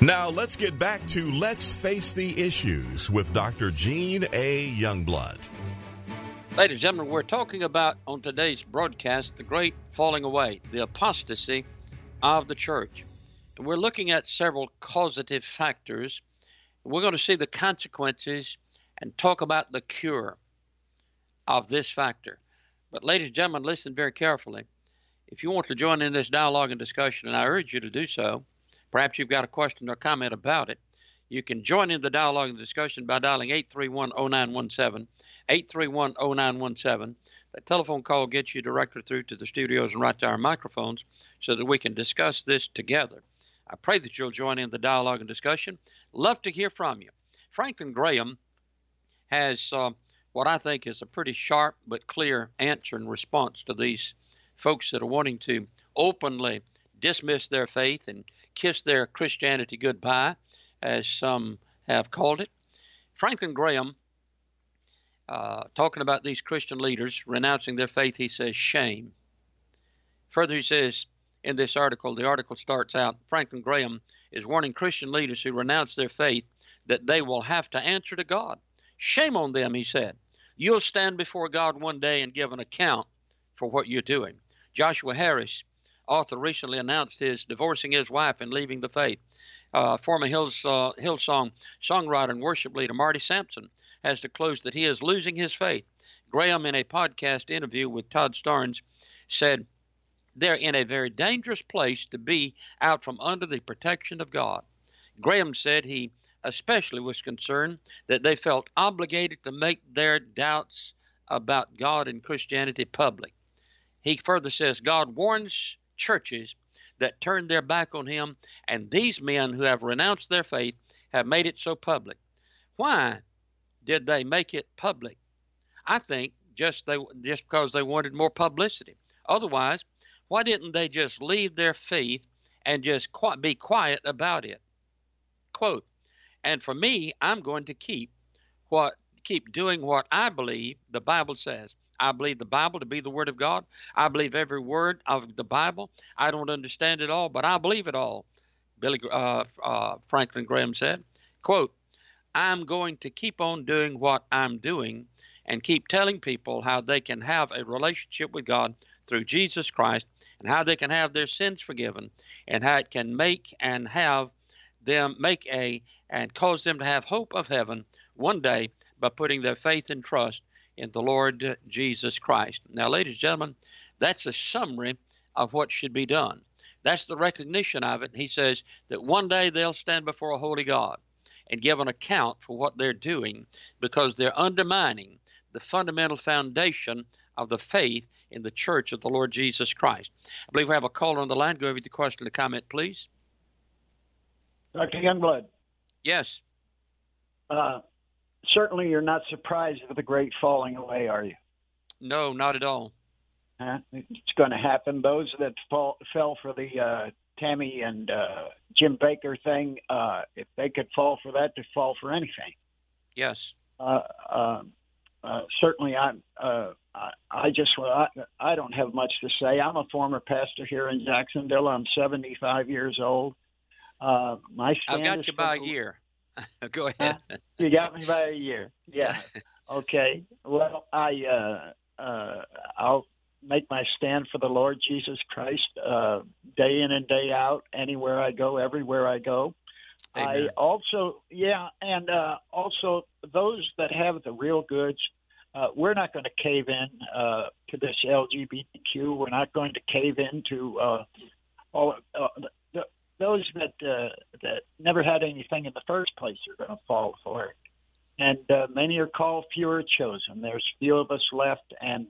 Now let's get back to Let's Face the Issues with Dr. Gene A. Youngblood. Ladies and gentlemen, we're talking about on today's broadcast the great falling away, the apostasy of the church. And we're looking at several causative factors. We're going to see the consequences and talk about the cure of this factor. But ladies and gentlemen, listen very carefully. If you want to join in this dialogue and discussion, and I urge you to do so, perhaps you've got a question or comment about it, you can join in the dialogue and discussion by dialing 831-0917, 831-0917. That telephone call gets you directly through to the studios and right to our microphones so that we can discuss this together. I pray that you'll join in the dialogue and discussion. Love to hear from you. Franklin Graham has what I think is a pretty sharp but clear answer in response to these folks that are wanting to openly dismiss their faith and kiss their Christianity goodbye, as some have called it. Franklin Graham, talking about these Christian leaders renouncing their faith, he says, shame. Further, he says in this article, the article starts out, Franklin Graham is warning Christian leaders who renounce their faith that they will have to answer to God. Shame on them, he said. You'll stand before God one day and give an account for what you're doing. Joshua Harris, author, recently announced his divorcing his wife and leaving the faith. Former Hillsong songwriter and worship leader Marty Sampson has disclosed that he is losing his faith. Graham, in a podcast interview with Todd Starnes, said, they're in a very dangerous place to be out from under the protection of God. Graham said he especially was concerned that they felt obligated to make their doubts about God and Christianity public. He further says God warns churches that turn their back on him, and these men who have renounced their faith have made it so public. Why did they make it public? I think just because they wanted more publicity. Otherwise, why didn't they just leave their faith and just be quiet about it? Quote, and for me, I'm going to keep doing what I believe the Bible says. I believe the Bible to be the Word of God. I believe every word of the Bible. I don't understand it all, but I believe it all. Franklin Graham said, quote, I'm going to keep on doing what I'm doing and keep telling people how they can have a relationship with God through Jesus Christ and how they can have their sins forgiven and how it can make and cause them to have hope of heaven one day by putting their faith and trust in the Lord Jesus Christ. Now, ladies and gentlemen, that's a summary of what should be done. That's the recognition of it. He says that one day they'll stand before a holy God and give an account for what they're doing because they're undermining the fundamental foundation of the faith in the church of the Lord Jesus Christ. I believe we have a caller on the line. Go over to the question or comment, please. Dr. Youngblood. Yes. Certainly you're not surprised at the great falling away, are you? No, not at all. It's going to happen. Those that fell for the Tammy and Jim Baker thing, if they could fall for that, to fall for anything. Yes. Certainly, I don't have much to say. I'm a former pastor here in Jacksonville. I'm 75 years old. I've got you by a year. Go ahead. You got me by a year. Yeah. Okay. Well, I'll make my stand for the Lord Jesus Christ day in and day out, anywhere I go, everywhere I go. Amen. Also those that have the real goods, we're not going to cave in to this LGBTQ. We're not going to cave in to those that never had anything in the first place are going to fall for it. And many are called, few are chosen. There's few of us left, and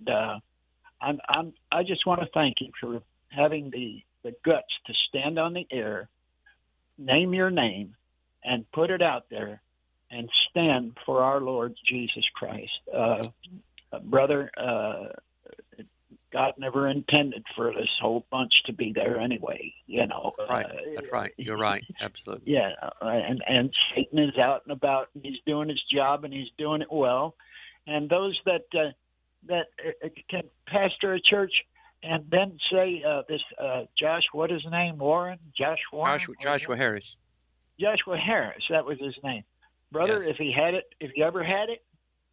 I just want to thank you for having the guts to stand on the air, name your name, and put it out there, and stand for our Lord Jesus Christ. Brother, God never intended for this whole bunch to be there anyway, you know. Right. That's right. You're right. Absolutely. Yeah, and Satan is out and about, and he's doing his job, and he's doing it well. And those that can pastor a church and then say Josh, what is his name? Warren? Josh Warren? Joshua Harris. Joshua Harris. That was his name, brother. Yes. If he ever had it,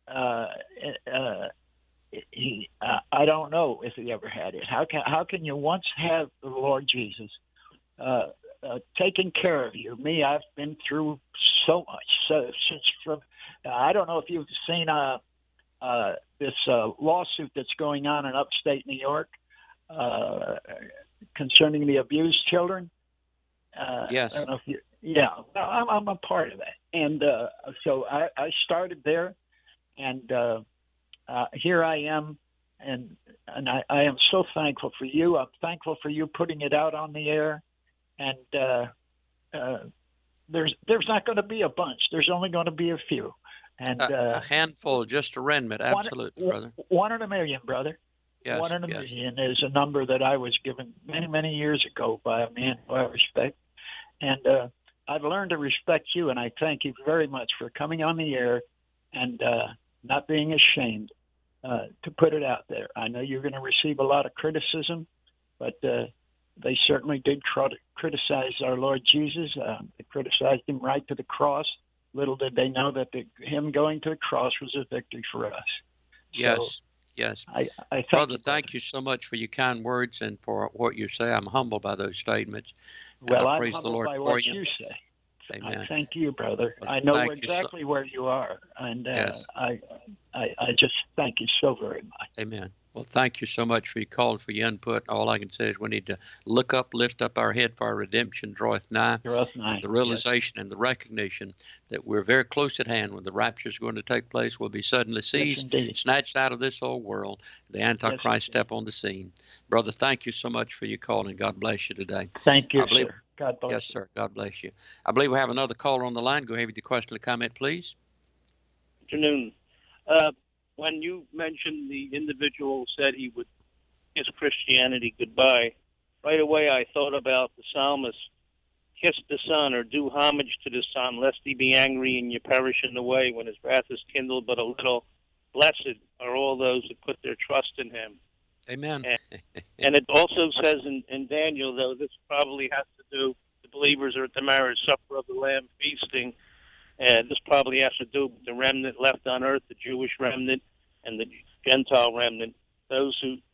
I don't know if he ever had it. How can you once have the Lord Jesus taking care of you? Me, I've been through so much. So since from, I don't know if you've seen this lawsuit that's going on in upstate New York concerning the abused children. Yes. I don't know if you, yeah, I'm a part of that, and so I started there, and here I am, and I am so thankful for you. I'm thankful for you putting it out on the air, and there's not going to be a bunch. There's only going to be a few, and a handful, just a remnant. Absolutely, brother. 1 in a million, brother. Yes, 1 in a million is a number that I was given many years ago by a man who I respect, and I've learned to respect you, and I thank you very much for coming on the air and not being ashamed to put it out there. I know you're going to receive a lot of criticism, but they certainly did try to criticize our Lord Jesus. They criticized him right to the cross. Little did they know that him going to the cross was a victory for us. Yes. So, yes. I thank Brother, you, thank you so much for your kind words and for what you say. I'm humbled by those statements. Well, I I'm praise the humbled Lord by for what you. you say. Amen. I thank you, brother. Well, I know thank you exactly where you are, and Yes. I just thank you so very much. Amen. Well, thank you so much for your call and for your input. All I can say is we need to look up, lift up our head, for our redemption draweth nigh. The realization and the recognition that we're very close at hand. When the rapture is going to take place, we'll be suddenly seized, snatched out of this old world, the Antichrist step on the scene. Brother, thank you so much for your call, and God bless you today. Thank you, sir. God bless you. Yes, sir. God bless you. I believe we have another caller on the line. Go ahead with your question or comment, please. Afternoon. When you mentioned the individual said he would kiss Christianity goodbye, right away I thought about the psalmist, kiss the Son, or do homage to the Son, lest he be angry and you perish in the way when his wrath is kindled but a little. Blessed are all those who put their trust in him. Amen. And it also says in Daniel, though this probably has to do, the believers are at the marriage supper of the Lamb feasting, and this probably has to do with the remnant left on earth, the Jewish remnant and the Gentile remnant, but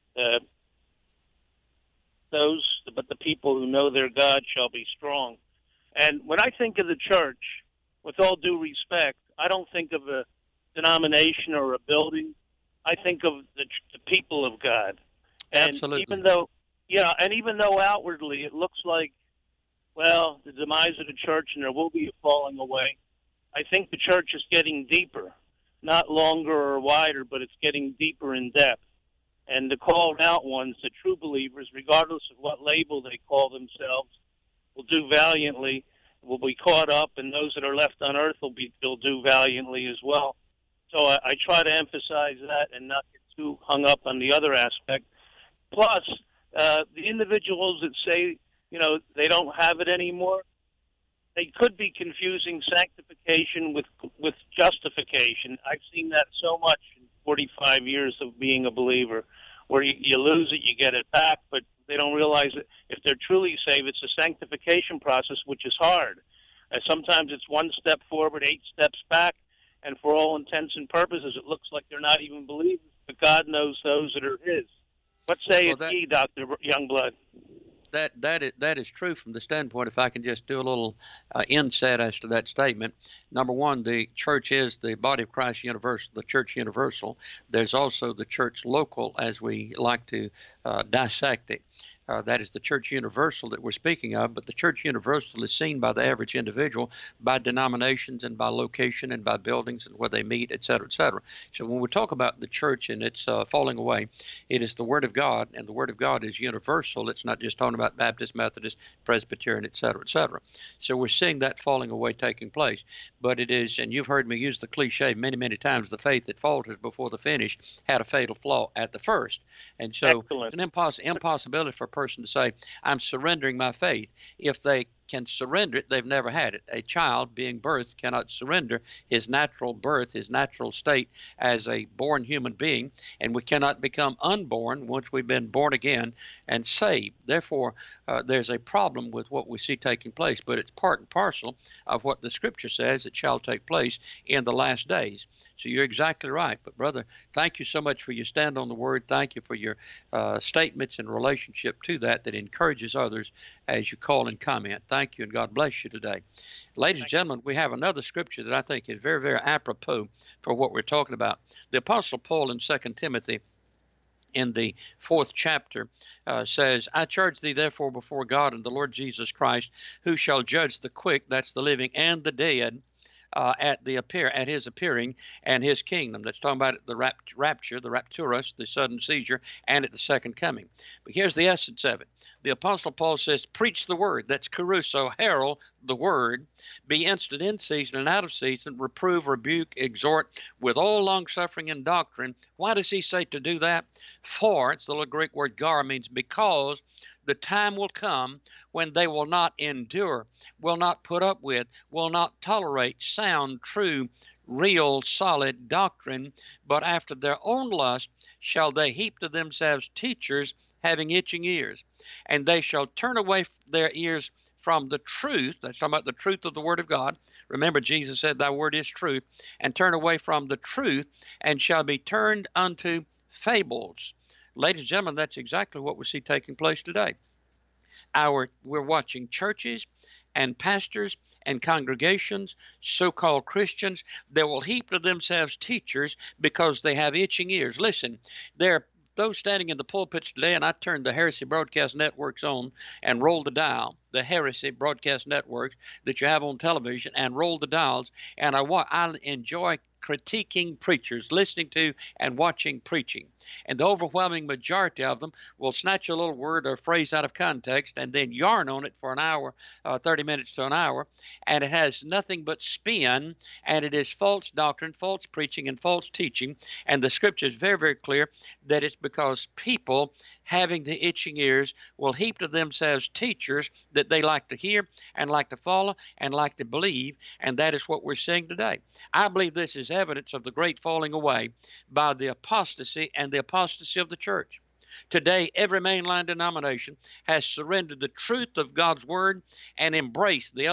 the people who know their God shall be strong. And when I think of the church, with all due respect, I don't think of a denomination or a building. I think of the people of God. And Absolutely. even though outwardly it looks like, well, the demise of the church and there will be a falling away, I think the church is getting deeper, not longer or wider, but it's getting deeper in depth. And the called out ones, the true believers, regardless of what label they call themselves, will do valiantly, will be caught up, and those that are left on earth will do valiantly as well. So I try to emphasize that and not get too hung up on the other aspect. Plus, the individuals that say, they don't have it anymore, they could be confusing sanctification with justification. I've seen that so much in 45 years of being a believer, where you lose it, you get it back, but they don't realize that if they're truly saved, it's a sanctification process, which is hard. Sometimes it's one step forward, 8 steps back, and for all intents and purposes, it looks like they're not even believers, but God knows those that are His. What say ye, Dr. Youngblood? That is true from the standpoint, if I can just do a little inset as to that statement. Number one, the church is the body of Christ universal, the church universal. There's also the church local, as we like to dissect it. That is the church universal that we're speaking of, but the church universal is seen by the average individual by denominations and by location and by buildings and where they meet, et cetera, et cetera. So when we talk about the church and its falling away, it is the Word of God, and the Word of God is universal. It's not just talking about Baptist, Methodist, Presbyterian, et cetera, et cetera. So we're seeing that falling away taking place. But it is, and you've heard me use the cliche many, many times, the faith that faltered before the finish had a fatal flaw at the first. And so Excellent. It's an impossibility for a person to say, I'm surrendering my faith, if they can surrender it, they've never had it. A child being birthed cannot surrender his natural birth, his natural state as a born human being, and we cannot become unborn once we've been born again and saved. Therefore, there's a problem with what we see taking place, but it's part and parcel of what the Scripture says it shall take place in the last days. So you're exactly right. But, brother, thank you so much for your stand on the Word. Thank you for your statements in relationship to that encourages others as you call and comment. Thank you, and God bless you today. Ladies and gentlemen, we have another scripture that I think is very, very apropos for what we're talking about. The Apostle Paul in 2 Timothy in the 4th chapter says, I charge thee therefore before God and the Lord Jesus Christ, who shall judge the quick, that's the living, and the dead, at his appearing and his kingdom. That's talking about the rapture, the rapturus, the sudden seizure, and at the second coming. But here's the essence of it. The Apostle Paul says, preach the word. That's caruso, herald the word. Be instant in season and out of season. Reprove, rebuke, exhort with all longsuffering and doctrine. Why does he say to do that? For, it's the little Greek word gar, means because the time will come when they will not endure, will not put up with, will not tolerate sound, true, real, solid doctrine, but after their own lust shall they heap to themselves teachers having itching ears, and they shall turn away their ears from the truth. That's talking about the truth of the Word of God. Remember, Jesus said, thy word is truth, and turn away from the truth, and shall be turned unto fables. Ladies and gentlemen, that's exactly what we see taking place today. We're watching churches and pastors and congregations, so-called Christians, that will heap to themselves teachers because they have itching ears. Listen, they're those standing in the pulpits today, and I turned the Heresy Broadcast Networks on and rolled the dial, the Heresy Broadcast Networks that you have on television, and rolled the dials, and I enjoy critiquing preachers, listening to and watching preaching. And the overwhelming majority of them will snatch a little word or phrase out of context and then yarn on it for an hour, 30 minutes to an hour, and it has nothing but spin, and it is false doctrine, false preaching, and false teaching. And the Scripture is very, very clear that it's because people having the itching ears will heap to themselves teachers that they like to hear and like to follow and like to believe, and that is what we're seeing today. I believe this is evidence of the great falling away by the apostasy and the apostasy of the church. Today, every mainline denomination has surrendered the truth of God's Word and embraced the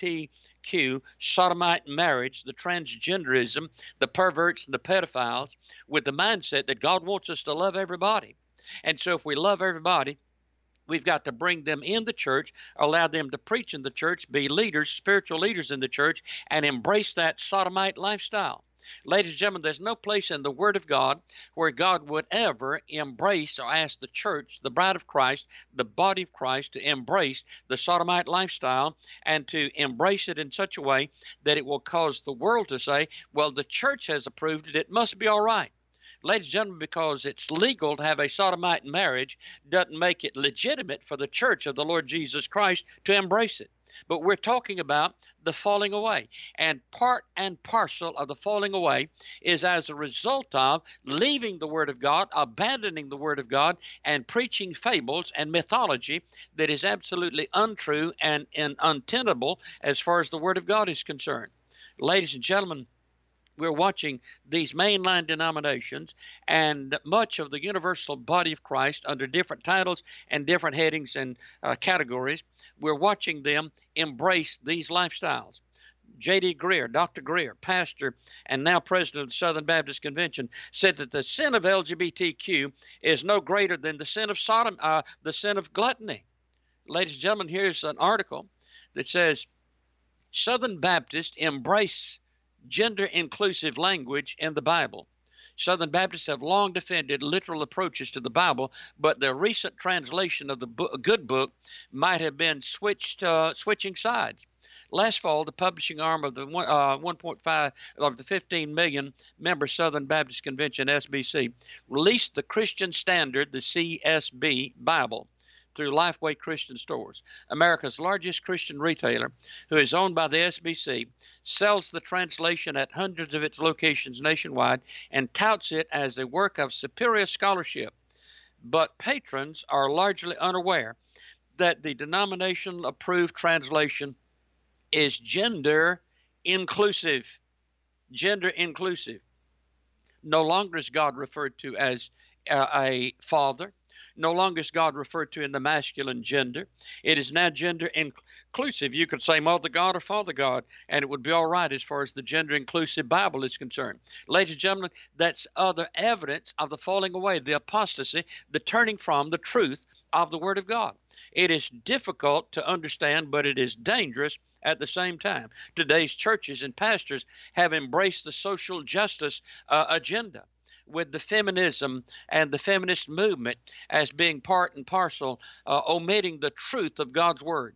LGBTQ, sodomite marriage, the transgenderism, the perverts, and the pedophiles with the mindset that God wants us to love everybody. And so if we love everybody, we've got to bring them in the church, allow them to preach in the church, be leaders, spiritual leaders in the church, and embrace that sodomite lifestyle. Ladies and gentlemen, there's no place in the Word of God where God would ever embrace or ask the church, the bride of Christ, the body of Christ, to embrace the sodomite lifestyle and to embrace it in such a way that it will cause the world to say, well, the church has approved it, it must be all right. Ladies and gentlemen, because it's legal to have a sodomite marriage doesn't make it legitimate for the church of the Lord Jesus Christ to embrace it. But we're talking about the falling away. And part and parcel of the falling away is as a result of leaving the Word of God, abandoning the Word of God, and preaching fables and mythology that is absolutely untrue and untenable as far as the Word of God is concerned. Ladies and gentlemen, we're watching these mainline denominations and much of the universal body of Christ under different titles and different headings and categories. We're watching them embrace these lifestyles. J.D. Greear, Dr. Greear, pastor and now president of the Southern Baptist Convention, said that the sin of LGBTQ is no greater than the sin of Sodom, the sin of gluttony. Ladies and gentlemen, here's an article that says Southern Baptists embrace gender-inclusive language in the Bible. Southern Baptists have long defended literal approaches to the Bible, but their recent translation of the Good Book might have been switching sides. Last fall, the publishing arm of the 1.5 of the 15 million member Southern Baptist Convention (SBC) released the Christian Standard, the CSB Bible, through Lifeway Christian Stores. America's largest Christian retailer, who is owned by the SBC, sells the translation at hundreds of its locations nationwide and touts it as a work of superior scholarship. But patrons are largely unaware that the denomination approved translation is gender inclusive. Gender inclusive. No longer is God referred to as a father. No longer is God referred to in the masculine gender. It is now gender inclusive. You could say Mother God or Father God, and it would be all right as far as the gender inclusive Bible is concerned. Ladies and gentlemen, that's other evidence of the falling away, the apostasy, the turning from the truth of the Word of God. It is difficult to understand, but it is dangerous at the same time. Today's churches and pastors have embraced the social justice agenda, with the feminism and the feminist movement as being part and parcel, omitting the truth of God's Word.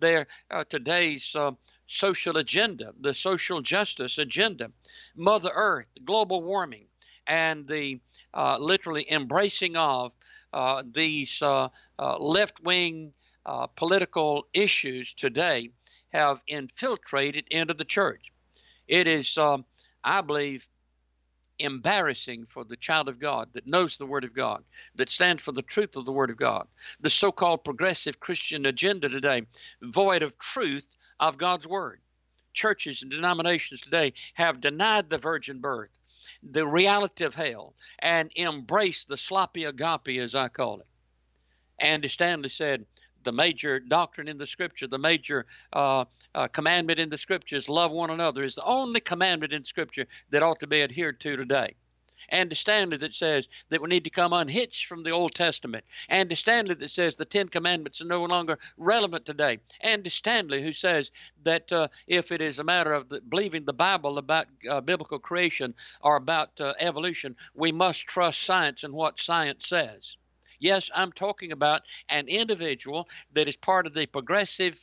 Today's social agenda, the social justice agenda, Mother Earth, global warming, and the literally embracing of these left-wing political issues today have infiltrated into the church. It is, I believe, embarrassing for the child of God that knows the Word of God, that stands for the truth of the Word of God. The so-called progressive Christian agenda today, void of truth of God's Word. Churches and denominations today have denied the virgin birth, the reality of hell, and embraced the sloppy agape, as I call it. Andy Stanley said, the major doctrine in the Scripture, the major commandment in the Scriptures, love one another, is the only commandment in Scripture that ought to be adhered to today. Andy Stanley that says that we need to come unhitched from the Old Testament. Andy Stanley that says the Ten Commandments are no longer relevant today. Andy Stanley who says that if it is a matter of believing the Bible about biblical creation or about evolution, we must trust science and what science says. Yes, I'm talking about an individual that is part of the progressive,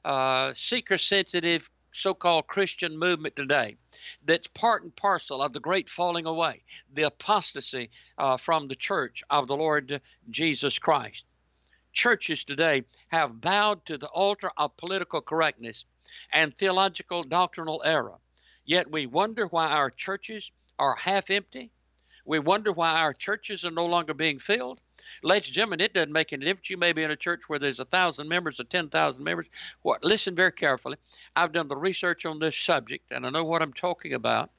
seeker-sensitive, so-called Christian movement today, that's part and parcel of the great falling away, the apostasy from the church of the Lord Jesus Christ. Churches today have bowed to the altar of political correctness and theological doctrinal error. Yet we wonder why our churches are half empty. We wonder why our churches are no longer being filled. Ladies and gentlemen, it doesn't make any difference. You may be in a church where there's 1,000 members or 10,000 members. Listen very carefully. I've done the research on this subject, and I know what I'm talking about.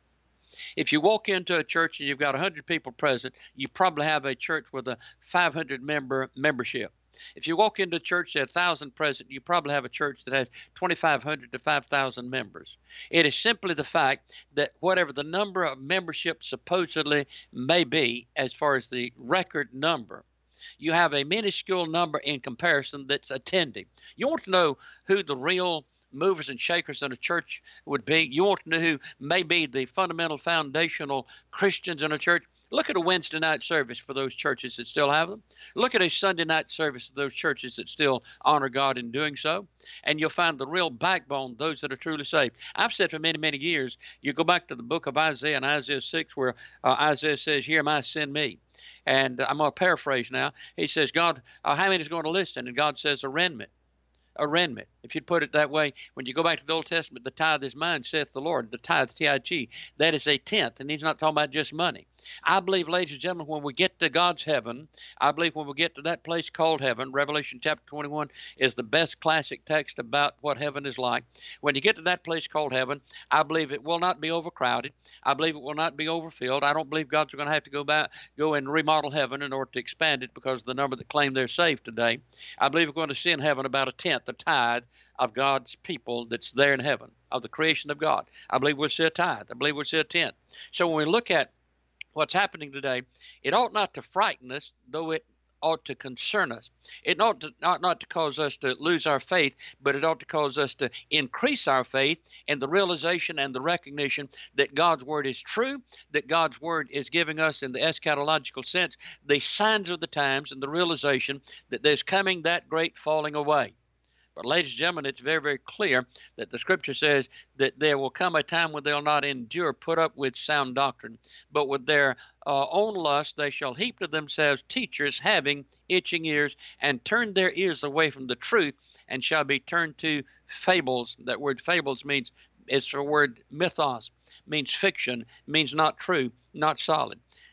If you walk into a church and you've got 100 people present, you probably have a church with a 500-member membership. If you walk into a church that has 1,000 present, you probably have a church that has 2,500 to 5,000 members. It is simply the fact that whatever the number of memberships supposedly may be, as far as the record number, you have a minuscule number in comparison that's attending. You want to know who the real movers and shakers in a church would be. You want to know who may be the fundamental foundational Christians in a church. Look at a Wednesday night service for those churches that still have them. Look at a Sunday night service for those churches that still honor God in doing so. And you'll find the real backbone, those that are truly saved. I've said for many, many years, you go back to the book of Isaiah and Isaiah 6 where Isaiah says, "Here am I, send me." And I'm going to paraphrase now. He says, God, how many is going to listen? And God says, a remnant. A remnant. If you'd put it that way, when you go back to the Old Testament, the tithe is mine, saith the Lord. The tithe, T-I-G, that is a tenth, and he's not talking about just money. I believe, ladies and gentlemen, when we get to God's heaven, I believe when we get to that place called heaven, Revelation chapter 21 is the best classic text about what heaven is like. When you get to that place called heaven, I believe it will not be overcrowded. I believe it will not be overfilled. I don't believe God's going to have to go and remodel heaven in order to expand it because of the number that claim they're saved today. I believe we're going to see in heaven about a tenth, the tithe of God's people that's there in heaven, of the creation of God. I believe we'll see a tithe. I believe we'll see a tenth. So when we look at what's happening today, it ought not to frighten us, though it ought to concern us. It ought to, not to cause us to lose our faith, but it ought to cause us to increase our faith in the realization and the recognition that God's Word is true, that God's Word is giving us, in the eschatological sense, the signs of the times and the realization that there's coming that great falling away. But ladies and gentlemen, it's very, very clear that the Scripture says that there will come a time when they'll not endure, put up with sound doctrine, but with their own lust they shall heap to themselves teachers having itching ears, and turn their ears away from the truth, and shall be turned to fables. That word fables means, it's the word mythos, means fiction, means not true, not solid.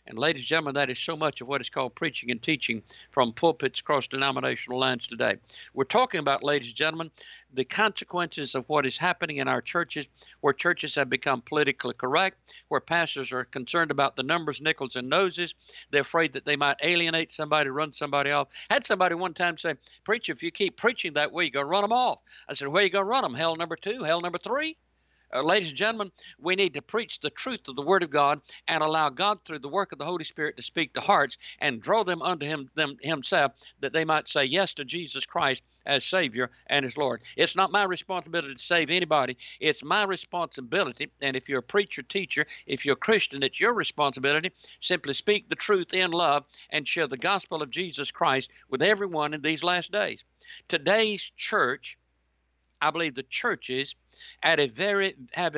And ladies and gentlemen, that is so much of what is called preaching and teaching from pulpits across denominational lines today. We're talking about, ladies and gentlemen, the consequences of what is happening in our churches, where churches have become politically correct, where pastors are concerned about the numbers, nickels, and noses. They're afraid that they might alienate somebody, run somebody off. I had somebody one time say, "Preacher, if you keep preaching that way, you're going to run them off." I said, "Where are you going to run them? Hell number 2, hell number 3? Ladies and gentlemen, we need to preach the truth of the Word of God and allow God through the work of the Holy Spirit to speak to hearts and draw them unto Himself, that they might say yes to Jesus Christ as Savior and as Lord. It's not my responsibility to save anybody. It's my responsibility. And if you're a preacher, teacher, if you're a Christian, it's your responsibility. Simply speak the truth in love and share the gospel of Jesus Christ with everyone in these last days. Today's church, I believe the churches have a very,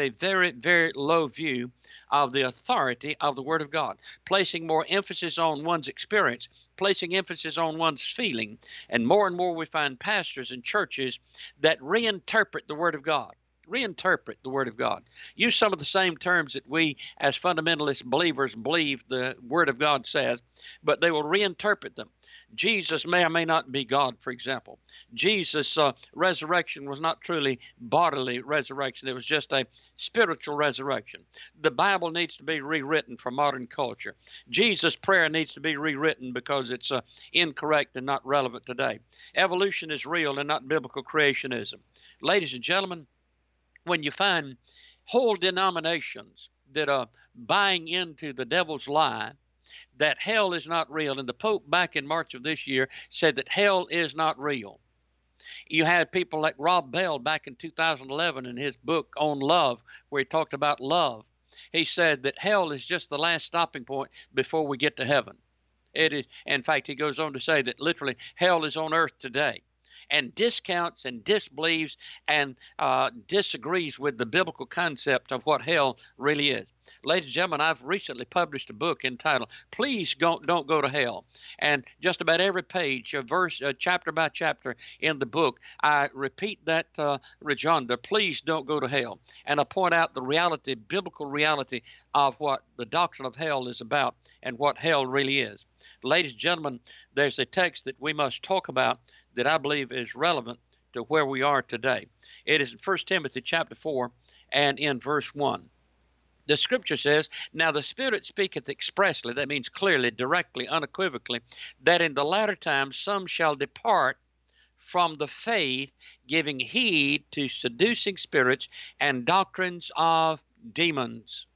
very low view of the authority of the Word of God, placing more emphasis on one's experience, placing emphasis on one's feeling, and more we find pastors and churches that reinterpret the Word of God. Reinterpret the Word of God. Use some of the same terms that we as fundamentalist believers believe the Word of God says, but they will reinterpret them. Jesus may or may not be God, for example. Jesus' resurrection was not truly bodily resurrection. It was just a spiritual resurrection. The Bible needs to be rewritten for modern culture. Jesus' prayer needs to be rewritten because it's incorrect and not relevant today. Evolution is real and not biblical creationism. Ladies and gentlemen, when you find whole denominations that are buying into the devil's lie that hell is not real, and the Pope back in March of this year said that hell is not real. You had people like Rob Bell back in 2011 in his book on love, where he talked about love. He said that hell is just the last stopping point before we get to heaven. It is, in fact, he goes on to say that literally hell is on earth today, and discounts and disbelieves and disagrees with the biblical concept of what hell really is. Ladies and gentlemen, I've recently published a book entitled "Please Don't Go to Hell," and just about every page, a verse, chapter by chapter in the book, I repeat that rejoinder: please don't go to hell, and I point out the reality, biblical reality of what the doctrine of hell is about and what hell really is. Ladies and gentlemen, there's a text that we must talk about that I believe is relevant to where we are today. It is in 1 Timothy chapter 4 and in verse 1. The scripture says, "Now the Spirit speaketh expressly," that means clearly, directly, unequivocally, "that in the latter times some shall depart from the faith, giving heed to seducing spirits and doctrines of demons."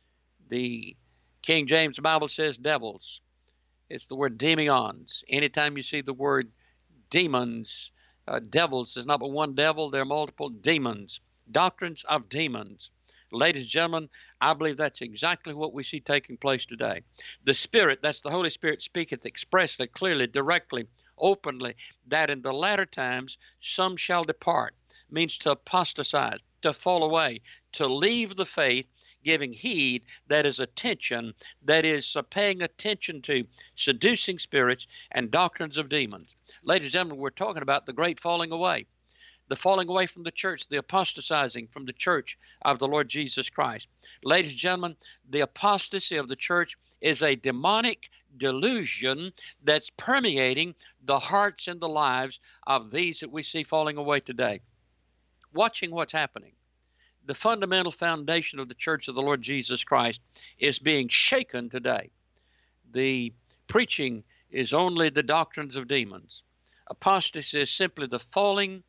The King James Bible says devils. It's the word demions. Anytime you see the word demons, devils, there's not but one devil, there are multiple demons, doctrines of demons. Ladies and gentlemen, I believe that's exactly what we see taking place today. The Spirit, that's the Holy Spirit, speaketh expressly, clearly, directly, openly, that in the latter times some shall depart, means to apostatize, to fall away, to leave the faith, giving heed, that is attention, that is paying attention to seducing spirits and doctrines of demons. Ladies and gentlemen, we're talking about the great falling away. The falling away from the church, the apostatizing from the church of the Lord Jesus Christ. Ladies and gentlemen, the apostasy of the church is a demonic delusion that's permeating the hearts and the lives of these that we see falling away today. Watching what's happening. The fundamental foundation of the church of the Lord Jesus Christ is being shaken today. The preaching is only the doctrines of demons. Apostasy is simply the falling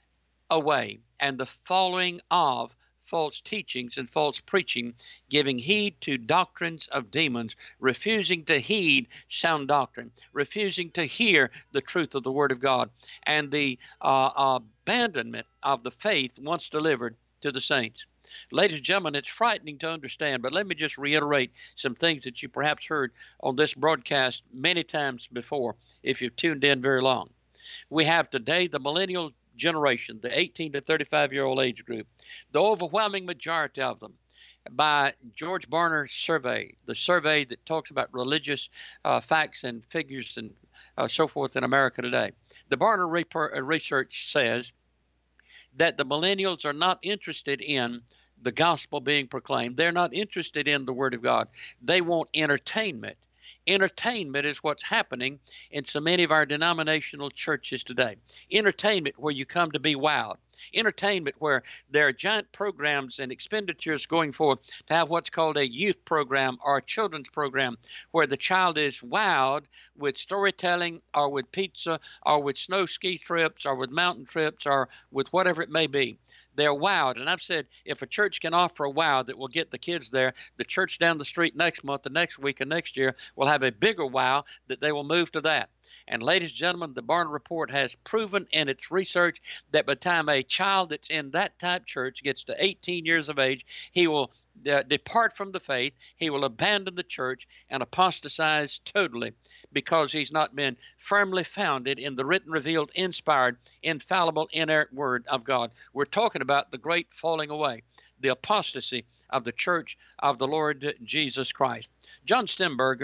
away and the following of false teachings and false preaching, giving heed to doctrines of demons, refusing to heed sound doctrine, refusing to hear the truth of the Word of God, and the abandonment of the faith once delivered to the saints. Ladies and gentlemen, it's frightening to understand, but let me just reiterate some things that you perhaps heard on this broadcast many times before, if you've tuned in very long. We have today the millennial generation, the 18 to 35-year-old age group, the overwhelming majority of them, by George Barna's survey, the survey that talks about religious facts and figures and so forth in America today. The Barna research says that the millennials are not interested in the gospel being proclaimed. They're not interested in the Word of God. They want entertainment. Entertainment is what's happening in so many of our denominational churches today. Entertainment where you come to be wowed. Entertainment where there are giant programs and expenditures going forth to have what's called a youth program or a children's program where the child is wowed with storytelling or with pizza or with snow ski trips or with mountain trips or with whatever it may be. They're wowed. And I've said if a church can offer a wow that will get the kids there, the church down the street next month, the next week, and next year will have a bigger wow that they will move to that. And ladies and gentlemen, the Barna Report has proven in its research that by the time a child that's in that type church gets to 18 years of age, he will depart from the faith, he will abandon the church and apostatize totally because he's not been firmly founded in the written, revealed, inspired, infallible, inerrant Word of God. We're talking about the great falling away, the apostasy of the church of the Lord Jesus Christ. John Stemberger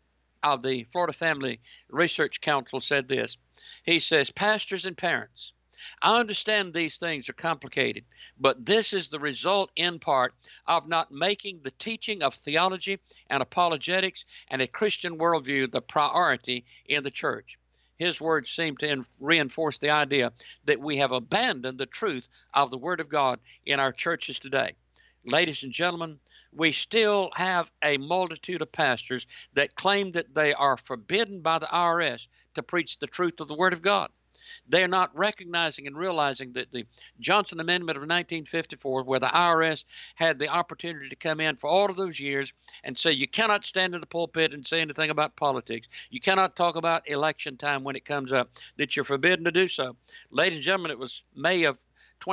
of the Florida Family Research Council said this. He says, pastors and parents, I understand these things are complicated, but this is the result in part of not making the teaching of theology and apologetics and a Christian worldview the priority in the church. His words seem to reinforce the idea that we have abandoned the truth of the Word of God in our churches today. Ladies and gentlemen, we still have a multitude of pastors that claim that they are forbidden by the IRS to preach the truth of the Word of God. They're not recognizing and realizing that the Johnson Amendment of 1954, where the IRS had the opportunity to come in for all of those years and say you cannot stand in the pulpit and say anything about politics. You cannot talk about election time when it comes up, that you're forbidden to do so. Ladies and gentlemen, it was May of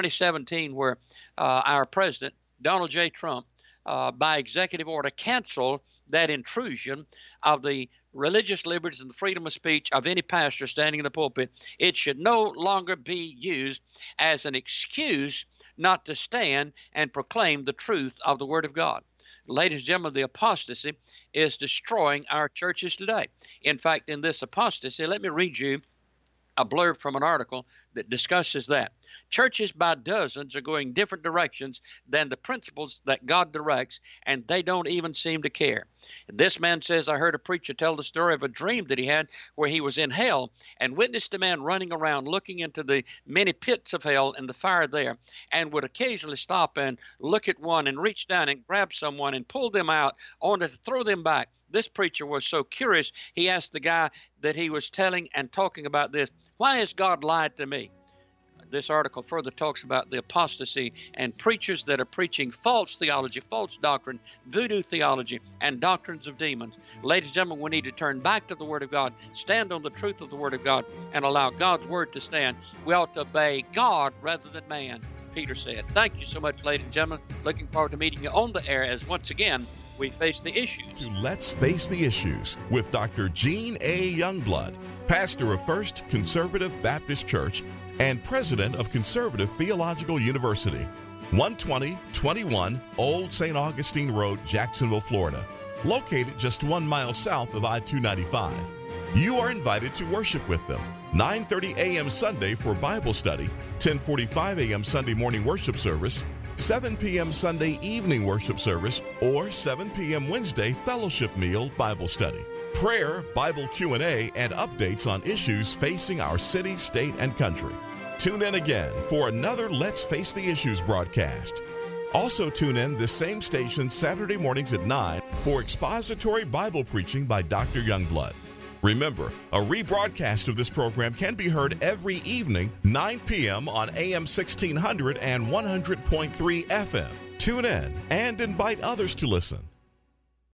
2017 where our president, Donald J. Trump, by executive order, canceled that intrusion of the religious liberties and the freedom of speech of any pastor standing in the pulpit. It should no longer be used as an excuse not to stand and proclaim the truth of the Word of God. Ladies and gentlemen, the apostasy is destroying our churches today. In fact, in this apostasy, let me read you a blurb from an article that discusses that. Churches by dozens are going different directions than the principles that God directs, and they don't even seem to care. This man says, I heard a preacher tell the story of a dream that he had where he was in hell and witnessed a man running around looking into the many pits of hell and the fire there, and would occasionally stop and look at one and reach down and grab someone and pull them out only to throw them back. This preacher was so curious, he asked the guy that he was telling and talking about this, why has God lied to me? This article further talks about the apostasy and preachers that are preaching false theology, false doctrine, voodoo theology, and doctrines of demons. Ladies and gentlemen, we need to turn back to the Word of God, stand on the truth of the Word of God, and allow God's Word to stand. We ought to obey God rather than man, Peter said. Thank you so much, ladies and gentlemen. Looking forward to meeting you on the air as once again we face the issues. To Let's Face the Issues with Dr. Gene A. Youngblood, pastor of First Conservative Baptist Church and president of Conservative Theological University, 12021 Old St. Augustine Road, Jacksonville, Florida, located just 1 mile south of I-295. You are invited to worship with them 9:30 a.m. Sunday for Bible study, 10:45 a.m. Sunday morning worship service, 7 p.m. Sunday evening worship service, or 7 p.m. Wednesday fellowship meal Bible study. Prayer, Bible Q&A, and updates on issues facing our city, state, and country. Tune in again for another Let's Face the Issues broadcast. Also tune in this same station Saturday mornings at 9 for expository Bible preaching by Dr. Youngblood. Remember, a rebroadcast of this program can be heard every evening, 9 p.m. on AM 1600 and 100.3 FM. Tune in and invite others to listen.